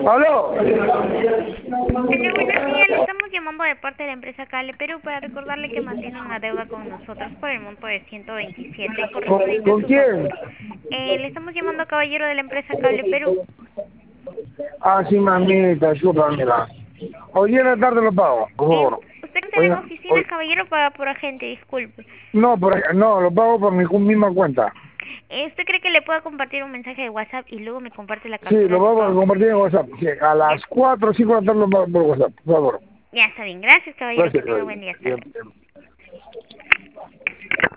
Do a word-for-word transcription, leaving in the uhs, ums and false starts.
¿Aló? Hola, buenos días. Le estamos llamando de parte de la empresa Cable Perú para recordarle que mantiene una deuda con nosotros por el monto de ciento veintisiete ¿Con, correspondiente a con su quién? factura. Eh, le estamos llamando caballero de la empresa Cable Perú. Ah, sí, mamita, discúlpamela. Hoy en la tarde lo pago, por Eh, favor. usted no Hoy, tiene oficina, hoy, caballero, para por agente, disculpe. no, por, no, lo pago por mi cu- misma cuenta. Eh, ¿Usted cree que le pueda compartir un mensaje de WhatsApp y luego me comparte la Sí, captura lo de pago por pago? compartir en WhatsApp. Sí, a ¿Ya? las cuatro o cinco de la tarde lo pago por WhatsApp, por favor. Ya está bien. Gracias, caballero. Que Gracias, tenga gracias. buen día. Hasta Bien, luego. bien.